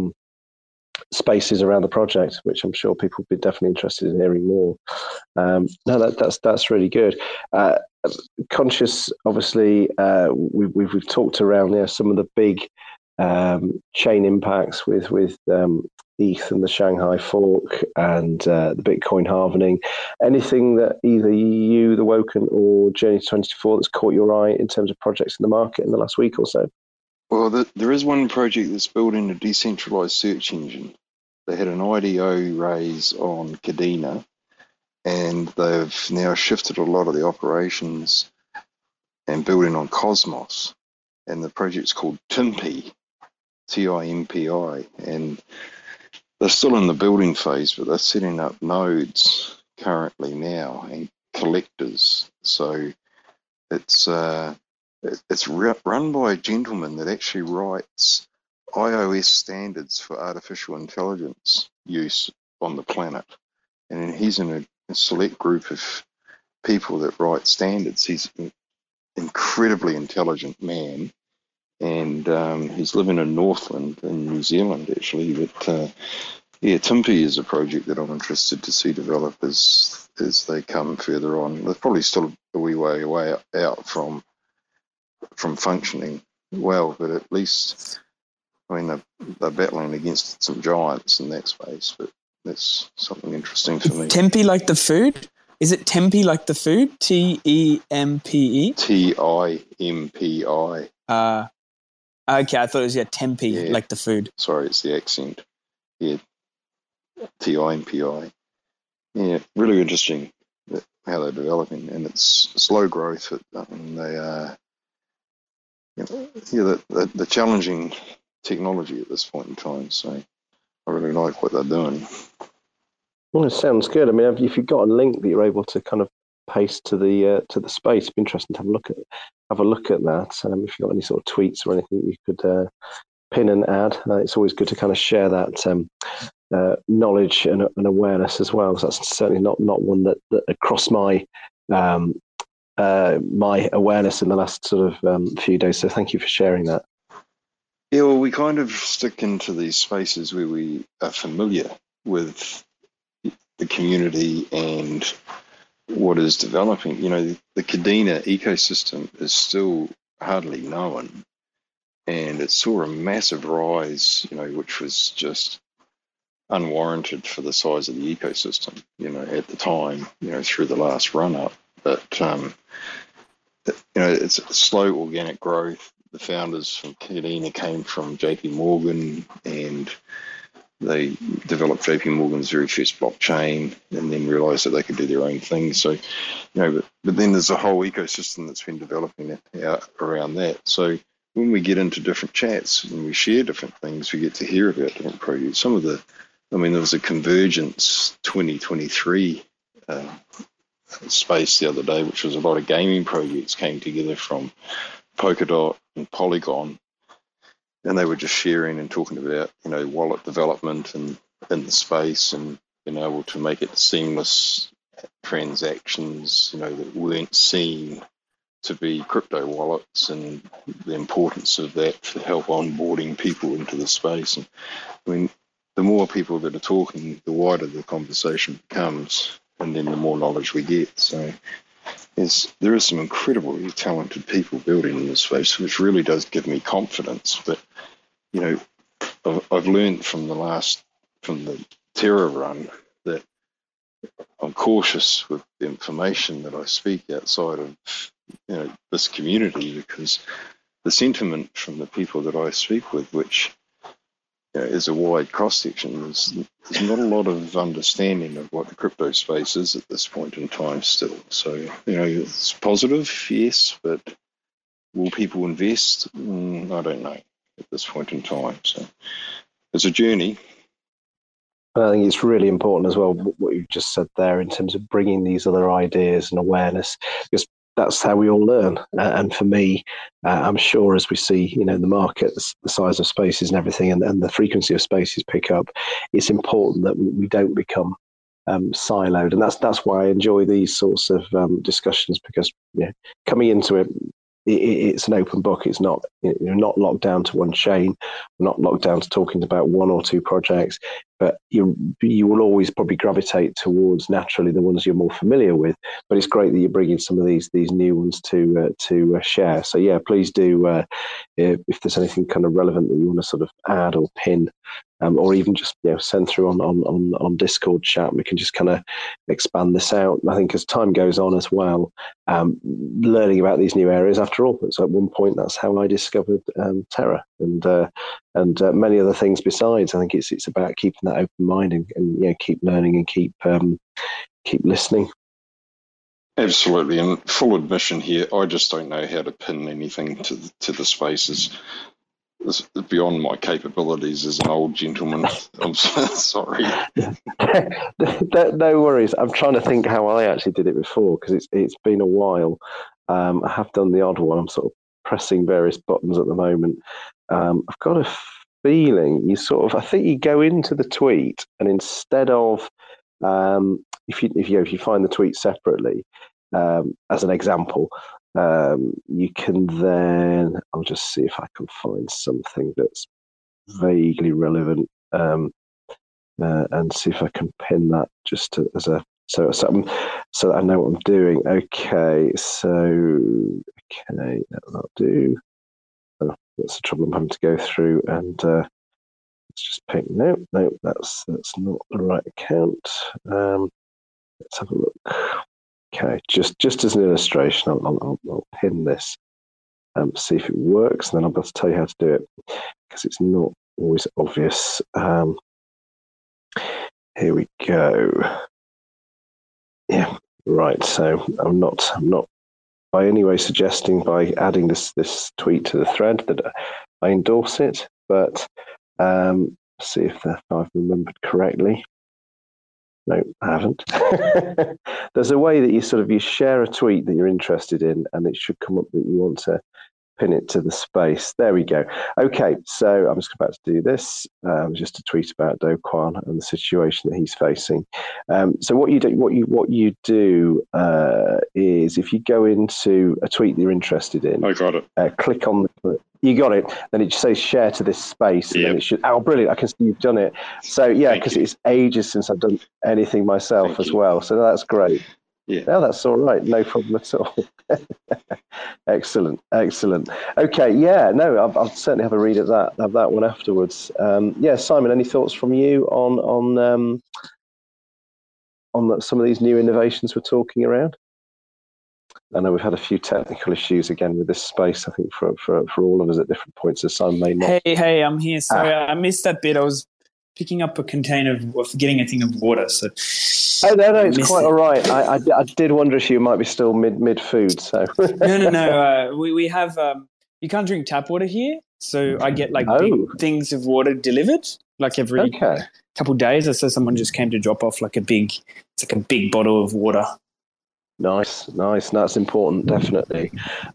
spaces around the project, which I'm sure people would be definitely interested in hearing more. No, that's really good. Conscious, obviously, we've talked around some of the big chain impacts with ETH and the Shanghai fork and the Bitcoin halvening. Anything that either you, the Woken, or Journey to 24 that's caught your eye in terms of projects in the market in the last week or so? Well, there is one project that's building a decentralized search engine. They had an IDO raise on Kadena, and they've now shifted a lot of the operations and building on Cosmos. And the project's called Timpi, Timpi, and they're still in the building phase, but they're setting up nodes currently now and collectors. So it's run by a gentleman that actually writes iOS standards for artificial intelligence use on the planet. And he's in a select group of people that write standards. He's an incredibly intelligent man. And he's living in Northland in New Zealand, actually. But Timpi is a project that I'm interested to see develop as they come further on. They're probably still a wee way out from functioning well, but at least, I mean, they're battling against some giants in that space. But that's something interesting for me. Tempe like the food? Is it Tempe like the food? Tempe? Timpi. Okay, I thought it was Tempe, like the food. Sorry, it's the accent. Yeah, Timpi. Yeah, really interesting how they're developing, and it's slow growth. And they are, the challenging technology at this point in time. So I really like what they're doing. Well, it sounds good. I mean, if you've got a link that you're able to kind of paste to the space, it'd be interesting to have a look at that. If you've got any sort of tweets or anything you could pin and add, it's always good to kind of share that knowledge and awareness as well. So that's certainly not one that crossed my my awareness in the last sort of few days. So thank you for sharing that. Yeah, well, we kind of stick into these spaces where we are familiar with the community and what is developing. The Kadena ecosystem is still hardly known, and it saw a massive rise, which was just unwarranted for the size of the ecosystem, at the time, through the last run up. But, it's a slow organic growth. The founders from Kadena came from JP Morgan, and they developed JP Morgan's very first blockchain and then realized that they could do their own thing. So, but then there's a whole ecosystem that's been developing out around that. So when we get into different chats, when we share different things, we get to hear about different projects. There was a Convergence 2023 space the other day, which was a lot of gaming projects came together from Polkadot and Polygon, and they were just sharing and talking about, wallet development and in the space, and being able to make it seamless transactions, that weren't seen to be crypto wallets, and the importance of that to help onboarding people into the space. And the more people that are talking, the wider the conversation becomes, and then the more knowledge we get. So there is some incredibly talented people building in this space, which really does give me confidence. But, I've learned from the Terra run that I'm cautious with the information that I speak outside of this community, because the sentiment from the people that I speak with, which is a wide cross-section, there's not a lot of understanding of what the crypto space is at this point in time still. So, it's positive, yes, but will people invest? I don't know at this point in time. So it's a journey. And I think it's really important as well, what you just said there, in terms of bringing these other ideas and awareness, because that's how we all learn. And for me, I'm sure as we see, the market, the size of spaces and everything, and the frequency of spaces pick up, it's important that we don't become siloed. And that's why I enjoy these sorts of discussions, because coming into it, it's an open book. It's not, you're not locked down to one chain, not locked down to talking about one or two projects, but you will always probably gravitate towards naturally the ones you're more familiar with. But it's great that you're bringing some of these new ones to share. So yeah, please do, if there's anything kind of relevant that you want to sort of add or pin, or even just send through on Discord chat, we can just kind of expand this out. And I think as time goes on as well, learning about these new areas. After all, so at one point that's how I discovered Terra and many other things besides. I think it's about keeping that open mind and keep learning and keep listening. Absolutely, and full admission here, I just don't know how to pin anything to the spaces. It's beyond my capabilities as an old gentleman. I'm sorry. No worries. I'm trying to think how I actually did it before, because it's been a while. I have done the odd one. I'm sort of pressing various buttons at the moment. I've got a feeling I think you go into the tweet, and instead of if you find the tweet separately, as an example, you can then, I'll just see if I can find something that's vaguely relevant, and see if I can pin that just so that I know what I'm doing. Okay, that'll do. Oh, that's the trouble I'm having to go through, and let's just pick. No, that's not the right account. Let's have a look. Okay, just as an illustration, I'll pin this, see if it works, and then I'll be able to tell you how to do it, because it's not always obvious. Here we go. Yeah, right. So I'm not by any way suggesting by adding this tweet to the thread that I endorse it, but see if I've remembered correctly. No, I haven't. There's a way that you share a tweet that you're interested in, and it should come up that you want to pin it to the space. There we go. Okay, so I'm just about to do this. Just a tweet about Do Kwon and the situation that he's facing. So what you do is, if you go into a tweet that you're interested in, I got it. Click on the. You got it. Then it says share to this space, and then it should. Oh, brilliant! I can see you've done it. So yeah, because it's ages since I've done anything myself as well. So that's great. Yeah. No, that's all right. No problem at all. Excellent. Okay, yeah, no, I'll certainly have a read at that one afterwards. Yeah, Simon, any thoughts from you on some of these new innovations we're talking around? I know we've had a few technical issues again with this space, I think, for all of us at different points, as Simon may not. Hey, I'm here. Sorry, I missed that bit. I was picking up a container getting a thing of water. So. Oh no, it's quite all right. I did wonder if you might be still mid food. So no. We have you can't drink tap water here. So I get like Oh. big things of water delivered, like every Okay. couple of days. I saw someone just came to drop off like a big bottle of water. Nice. That's important, definitely.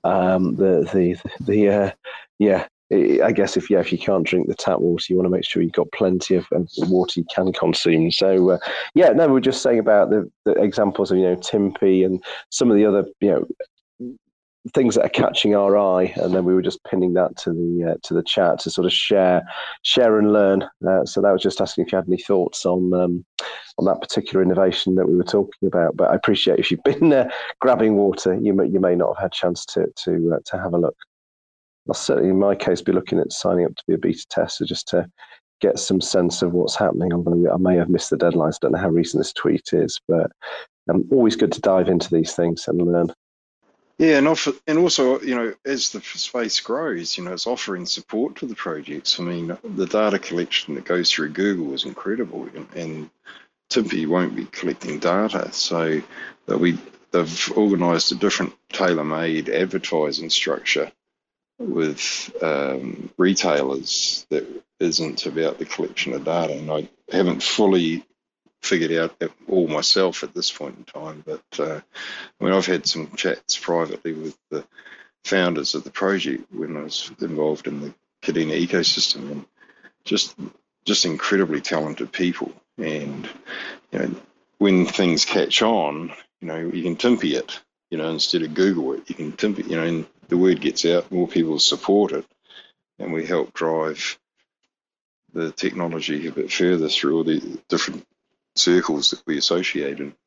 Yeah. I guess if you can't drink the tap water, you want to make sure you've got plenty of water you can consume. So we were just saying about the examples of Timpi and some of the other things that are catching our eye, and then we were just pinning that to the chat to sort of share and learn. So that was just asking if you had any thoughts on that particular innovation that we were talking about. But I appreciate if you've been grabbing water, you may not have had a chance to have a look. I'll certainly, in my case, be looking at signing up to be a beta tester just to get some sense of what's happening. Although I may have missed the deadlines. Don't know how recent this tweet is, but always good to dive into these things and learn. Yeah, and also, as the space grows, it's offering support to the projects. I mean, the data collection that goes through Google is incredible, and Timpi won't be collecting data, so they've organised a different tailor-made advertising structure with retailers that isn't about the collection of data, and I haven't fully figured out it all myself at this point in time, but I've had some chats privately with the founders of the project when I was involved in the Kadena ecosystem, and just incredibly talented people. And when things catch on, you can Timpi it, instead of Google it. You can Timpi, and the word gets out, more people support it, and we help drive the technology a bit further through all the different circles that we associate in.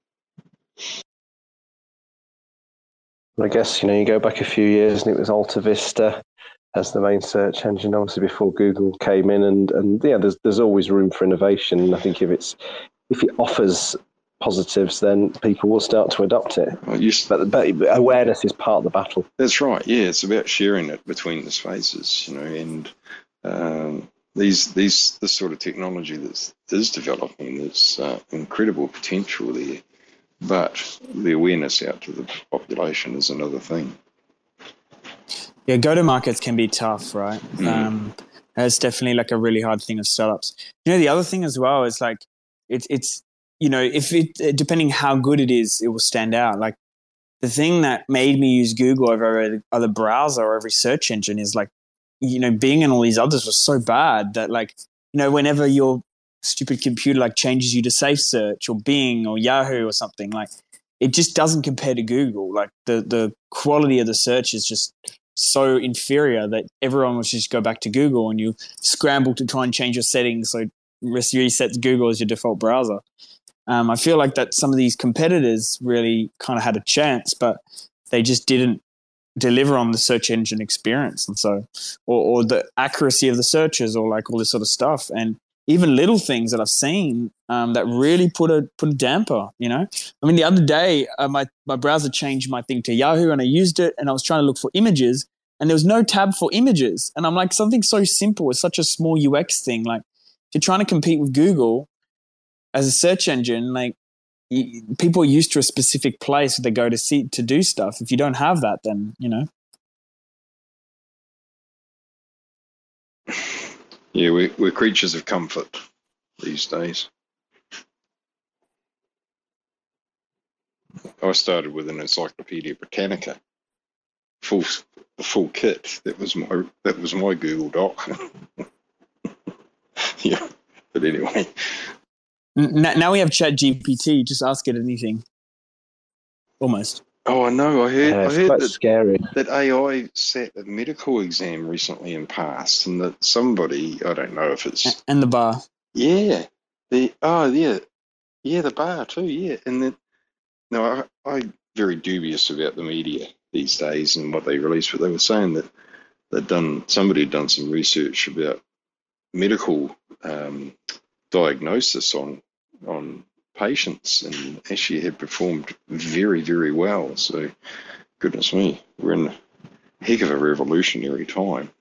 I guess you go back a few years and it was Alta Vista as the main search engine, obviously before Google came in, and there's always room for innovation. And I think if it offers positives, then people will start to adopt it. But awareness is part of the battle. That's right. Yeah, it's about sharing it between the spaces, and this sort of technology that is developing, there's incredible potential there, but the awareness out to the population is another thing. Yeah, go-to-markets can be tough, right? That's definitely like a really hard thing of startups. The other thing as well is like it's if it depending how good it is, it will stand out. Like the thing that made me use Google over every other browser or every search engine is like, Bing and all these others was so bad that like, whenever your stupid computer like changes you to Safe Search or Bing or Yahoo or something, like it just doesn't compare to Google. Like the quality of the search is just so inferior that everyone would just go back to Google, and you scramble to try and change your settings so resets Google as your default browser. I feel like that some of these competitors really kind of had a chance, but they just didn't deliver on the search engine experience, and so or the accuracy of the searches, or like all this sort of stuff, and even little things that I've seen that really put a damper. I mean, the other day my browser changed my thing to Yahoo, and I used it, and I was trying to look for images, and there was no tab for images, and I'm like, something so simple, it's such a small UX thing. Like, if you're trying to compete with Google as a search engine, like people are used to a specific place they go to do stuff. If you don't have that, then Yeah, we're creatures of comfort these days. I started with an Encyclopedia Britannica, the full kit. That was my Google Doc. Yeah, but anyway. Now we have ChatGPT. Just ask it anything. Almost. Oh, I know. I heard that scary. That AI sat a medical exam recently and passed, and that somebody, I don't know if it's and the bar. Yeah, the bar too. Yeah, and then I'm very dubious about the media these days and what they release, but they were saying that somebody had done some research about medical diagnosis on patients, and actually had performed very, very well. So, goodness me, we're in a heck of a revolutionary time.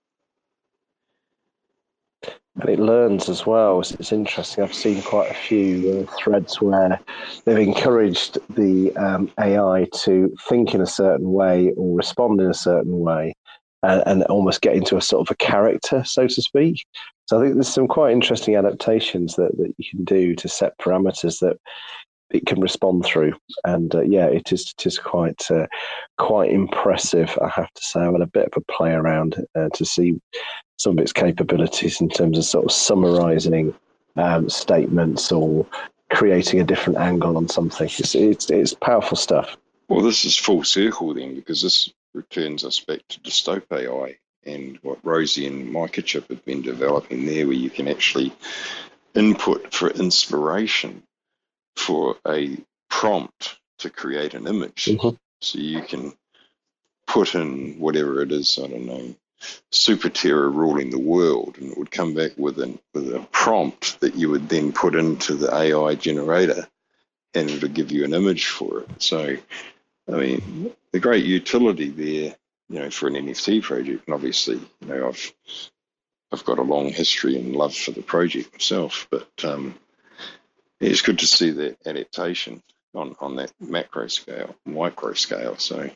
And it learns as well. It's interesting. I've seen quite a few threads where they've encouraged the AI to think in a certain way or respond in a certain way. and almost get into a sort of a character, so to speak. So I think there's some quite interesting adaptations that you can do to set parameters that it can respond through. And it is quite impressive, I have to say. I had a bit of a play around to see some of its capabilities in terms of sort of summarizing statements or creating a different angle on something. It's powerful stuff. Well, this is full circle then, because this returns us back to Dystope AI and what Rosie and Micah Chip have been developing there, where you can actually input for inspiration for a prompt to create an image. Mm-hmm. So you can put in whatever it is, I don't know, super terror ruling the world, and it would come back with a prompt that you would then put into the AI generator, and it would give you an image for it. So, I mean, the great utility there, for an NFT project, and obviously, I've got a long history and love for the project myself, but it's good to see that adaptation on that macro scale, micro scale. So.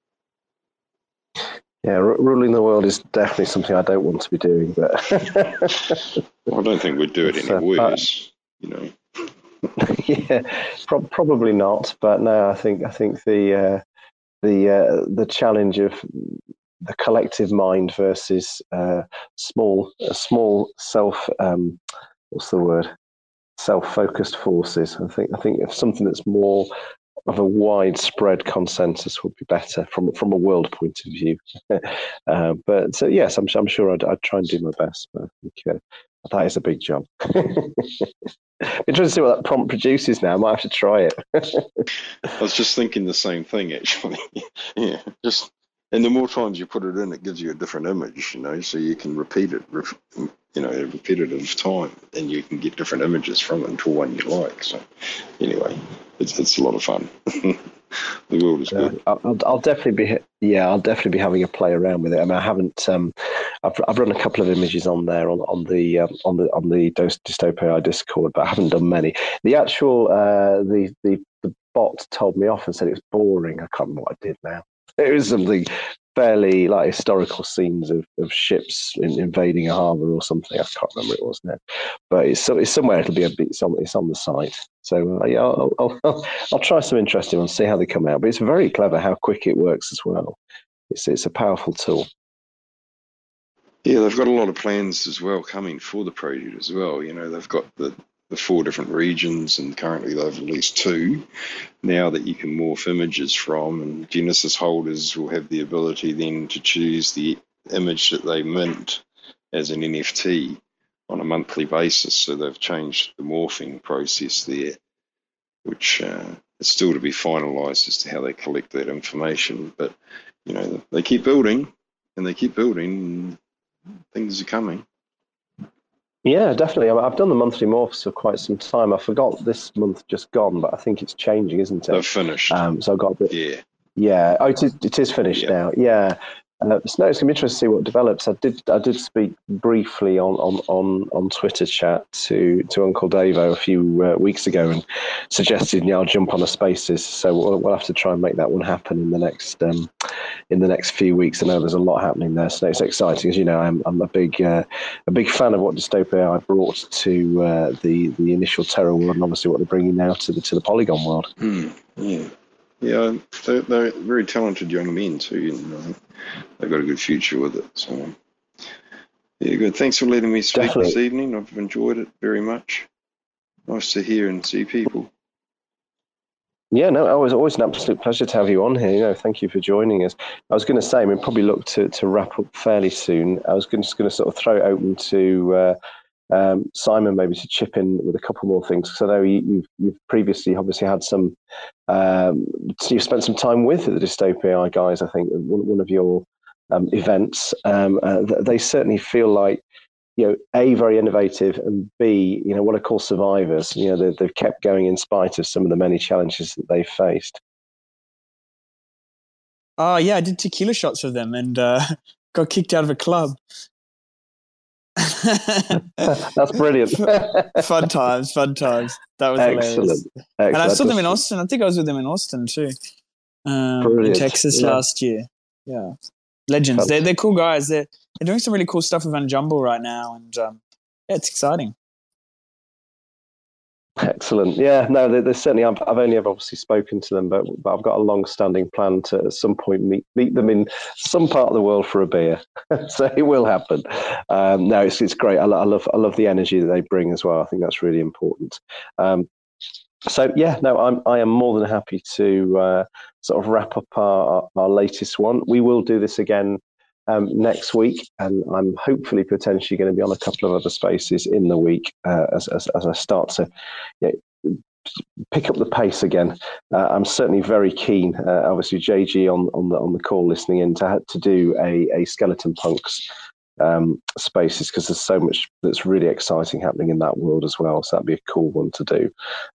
Yeah, ruling the world is definitely something I don't want to be doing, but I don't think we'd do it any worse, Yeah, probably not. But no, I think the challenge of the collective mind versus small self self-focused forces. I think if something that's more of a widespread consensus would be better from a world point of view. But yes, I'm sure I'd try and do my best. But I think that is a big job. Interesting to see what that prompt produces now. I might have to try it. I was just thinking the same thing, actually. Yeah, and the more times you put it in, it gives you a different image, so you can repeat it, a repetitive time, and you can get different images from it until one you like. So anyway, it's a lot of fun. The world is good. I'll definitely be having a play around with it. I mean, I haven't. I've run a couple of images on there on the Dystope AI Discord, but I haven't done many. The actual the bot told me off and said it was boring. I can't remember what I did now. It was something fairly like historical scenes of ships invading a harbour or something. I can't remember what it was now, but it's somewhere. It'll be it's on the site. So I'll try some interesting ones, see how they come out. But it's very clever how quick it works as well. It's a powerful tool. Yeah, they've got a lot of plans as well coming for the project as well. They've got the 4 different regions, and currently they've released 2 now that you can morph images from, and Genesis holders will have the ability then to choose the image that they mint as an NFT on a monthly basis. So they've changed the morphing process there, which is still to be finalised as to how they collect that information. But they keep building, and things are coming. Yeah, definitely. I've done the monthly morphs for quite some time. I forgot this month just gone, but I think it's changing, isn't it? They've finished. So I've got a bit. Yeah. Yeah. Oh, it is finished now. Yeah. So it's going to be interesting to see what develops. I did speak briefly on Twitter chat to Uncle Davo a few weeks ago and suggested I'll jump on a Spaces. So we'll have to try and make that one happen in the next few weeks. I know there's a lot happening there, so it's exciting. As you know, I'm a big fan of what Dystope AI brought to the initial Terra world, and obviously what they're bringing now to the Polygon world. Yeah. Yeah, they're very talented young men too, and they've got a good future with it. So, yeah, good. Thanks for letting me speak this evening. I've enjoyed it very much. Nice to hear and see people. Yeah, no, always an absolute pleasure to have you on here. Thank you for joining us. I was going to say, probably look to wrap up fairly soon. I was just going to sort of throw it open to Simon maybe to chip in with a couple more things, because I know you've previously obviously had some. You've spent some time with the Dystope AI guys. I think one of your events. They certainly feel like A, very innovative, and B, what I call survivors. They've kept going in spite of some of the many challenges that they've faced. Oh yeah, I did tequila shots with them and got kicked out of a club. That's brilliant. Fun times. That was hilarious. And I saw them in Austin. I think I was with them in Austin too. In Texas last year. Yeah. legends. They're cool guys. They're doing some really cool stuff with Unjumble right now, and it's exciting. Excellent. Yeah, no, there's certainly. I've only ever obviously spoken to them, but I've got a long-standing plan to at some point meet them in some part of the world for a beer. So it will happen. No, it's great. I love the energy that they bring as well. I think that's really important. So yeah, no, I am more than happy to sort of wrap up our latest one. We will do this again next week, and I'm hopefully potentially going to be on a couple of other spaces in the week as I start to pick up the pace again. I'm certainly very keen. Obviously, JG on the call listening in to do a Skeleton Punks spaces, because there's so much that's really exciting happening in that world as well. So that'd be a cool one to do.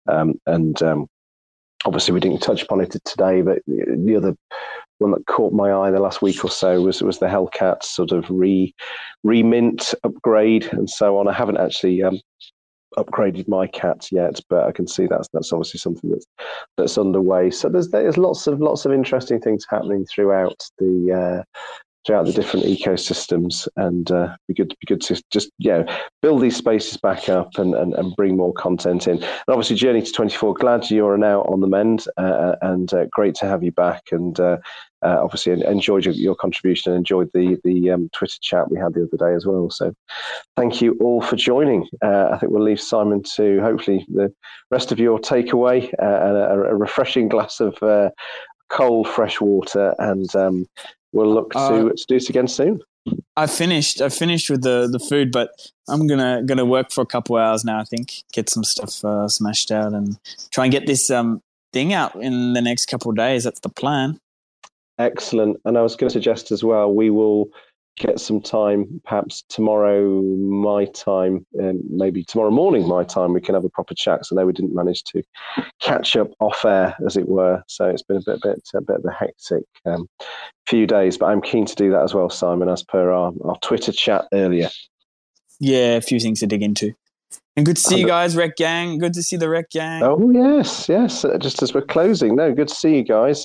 Obviously, we didn't touch upon it today, but the other one that caught my eye the last week or so was the Hellcat sort of remint upgrade and so on. I haven't actually upgraded my cat yet, but I can see that's obviously something that's underway. So there's lots of interesting things happening throughout the different ecosystems, and be good to just build these spaces back up and bring more content in. And obviously, Journey to 24, glad you're now on the mend, and great to have you back. And obviously enjoyed your contribution and enjoyed the Twitter chat we had the other day as well. So thank you all for joining. I think we'll leave Simon to hopefully the rest of your takeaway and a refreshing glass of cold fresh water, and we'll look to do this again soon. I finished with the food, but I'm gonna work for a couple hours now. I think get some stuff smashed out and try and get this thing out in the next couple of days. That's the plan. Excellent. And I was going to suggest as well, we will get some time, perhaps tomorrow my time, and maybe tomorrow morning my time, we can have a proper chat. So I know we didn't manage to catch up off air, as it were. So it's been a bit of a hectic few days, but I'm keen to do that as well, Simon, as per our Twitter chat earlier. Yeah, a few things to dig into. And good to see you guys, Rec Gang. Good to see the Rec Gang. Oh, yes. Just as we're closing. No, good to see you guys.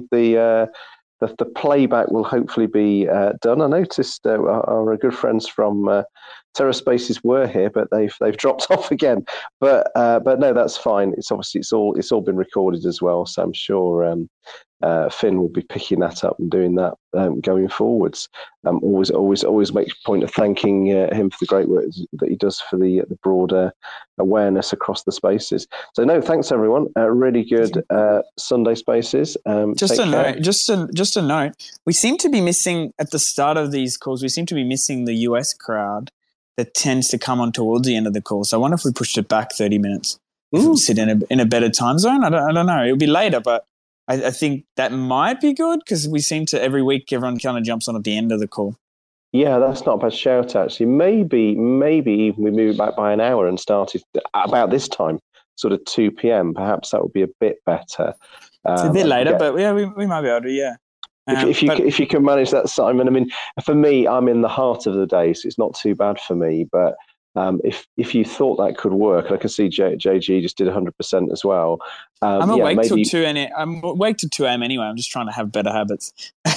The playback will hopefully be done. I noticed our good friends from Terra Spaces were here, but they've dropped off again. But no, that's fine. It's obviously it's all been recorded as well. So I'm sure Finn will be picking that up and doing that going forwards. Always make a point of thanking him for the great work that he does for the broader awareness across the spaces. So no, thanks everyone. Really good Sunday spaces. Just a note. We seem to be missing at the start of these calls. We seem to be missing the US crowd that tends to come on towards the end of the call. So I wonder if we pushed it back 30 minutes. Sit in a better time zone. I don't know. It'll be later, but I think that might be good because we seem to every week everyone kind of jumps on at the end of the call. Yeah, that's not a bad shout actually. Maybe even we move back by an hour and started about this time, sort of 2 p.m. Perhaps that would be a bit better. It's a bit later, but yeah, we might be able to. Yeah. If you can manage that, Simon. I mean, for me, I'm in the heart of the day, so it's not too bad for me. But if you thought that could work, and I can see JG just did 100% as well. I'm awake till 2 a.m. I'm awake till 2 a.m. anyway. I'm just trying to have better habits.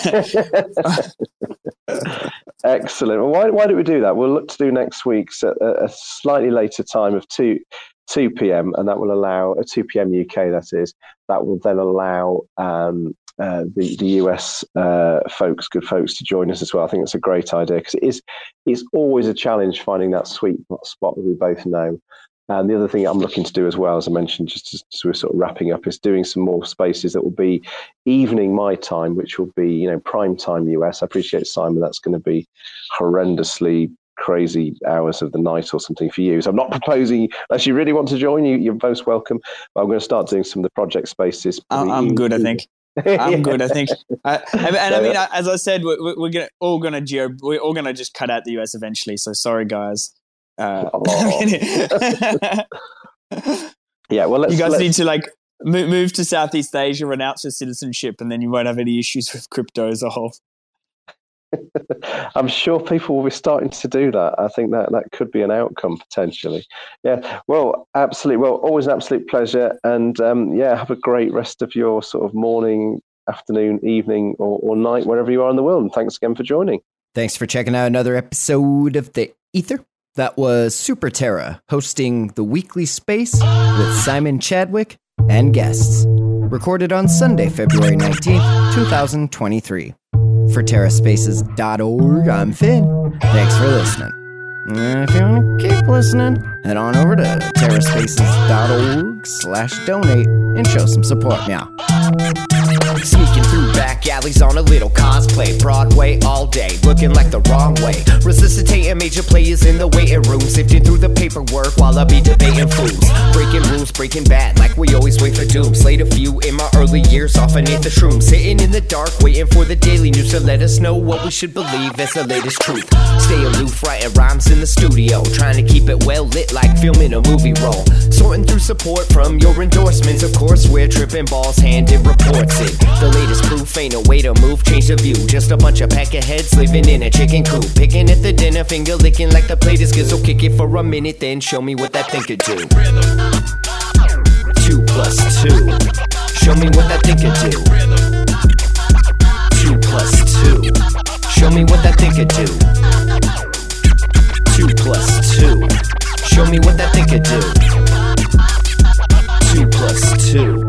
Excellent. Well, why don't we do that? We'll look to do next week's at a slightly later time of 2 p.m. and that will allow 2 p.m. UK. That is. That will then allow the US good folks to join us as well. I think it's a great idea because it's always a challenge finding that sweet spot that we both know. And the other thing I'm looking to do as well, as I mentioned, just as we're sort of wrapping up, is doing some more spaces that will be evening my time, which will be prime time US. I appreciate, Simon, that's going to be horrendously crazy hours of the night or something for you. So I'm not proposing, unless you really want to join, you're most welcome. But I'm going to start doing some of the project spaces. I'm good, I think. I'm good, I think. I mean, as I said, we're all gonna just cut out the US eventually. So sorry, guys. Yeah, well, you guys need to move to Southeast Asia, renounce your citizenship, and then you won't have any issues with crypto as a whole. I'm sure people will be starting to do that. I think that could be an outcome potentially. Yeah. Well, absolutely. Well, always an absolute pleasure. And have a great rest of your sort of morning, afternoon, evening, or night, wherever you are in the world. And thanks again for joining. Thanks for checking out another episode of The Ether. That was Super Terra hosting the weekly space with Simon Chadwick and guests. Recorded on Sunday, February 19th, 2023. For TerraSpaces.org, I'm Finn. Thanks for listening. And if you want to keep listening, head on over to TerraSpaces.org/donate and show some support now. Sneaking through back alleys on a little cosplay. Broadway all day, looking like the wrong way. Resuscitating major players in the waiting room. Sifting through the paperwork while I be debating fools. Breaking rules, breaking bad, like we always wait for doom. Slayed a few in my early years off beneath the shroom. Sitting in the dark, waiting for the daily news to let us know what we should believe as the latest truth. Stay aloof, writing rhymes in the studio. Trying to keep it well lit like filming a movie roll. Sorting through support from your endorsements. Of course, we're tripping balls, handed reports it. The latest proof ain't a way to move, change the view. Just a bunch of peckerheads living in a chicken coop. Picking at the dinner, finger licking like the plate is good. So kick it for a minute, then show me what that thing could do. 2 plus 2. Show me what that thing could do. 2 plus 2. Show me what that thing could do. 2 plus 2. Show me what that thing could do. 2 plus 2.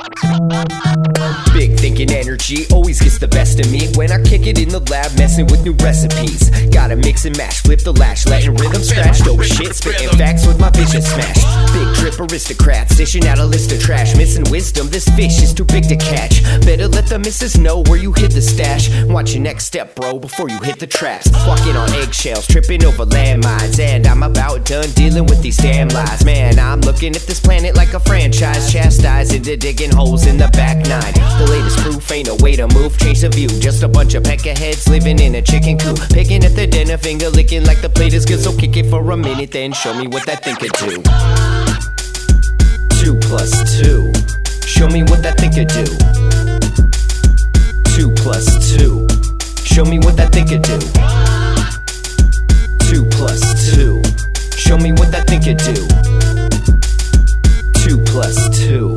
Big thinking energy always gets the best of me when I kick it in the lab, messing with new recipes. Gotta mix and mash, flip the lash, letting rhythm scratch. Dope shit, spitting facts with my vision smashed. Big trip aristocrats, dishing out a list of trash. Missing wisdom, this fish is too big to catch. Better let the missus know where you hid the stash. Watch your next step, bro, before you hit the traps. Walking on eggshells, tripping over landmines. And I'm about done dealing with these damn lies. Man, I'm looking at this planet like a franchise. Chastised into digging holes in the back nine. The latest proof ain't a way to move, change the view. Just a bunch of peckerheads living in a chicken coop. Picking at the dinner, finger licking like the plate is good. So kick it for a minute, then show me what that thing could do. 2 plus 2. Show me what that thing could do. 2 plus 2. Show me what that thing could do. 2 plus 2. Show me what that thing could do. 2 plus 2.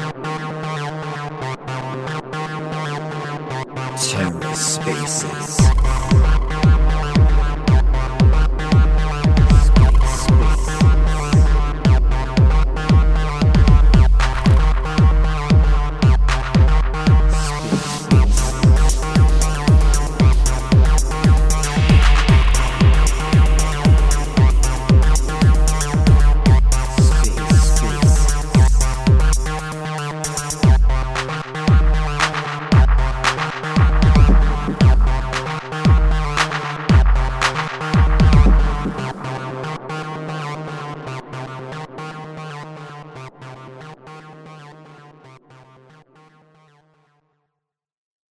TerraSpaces.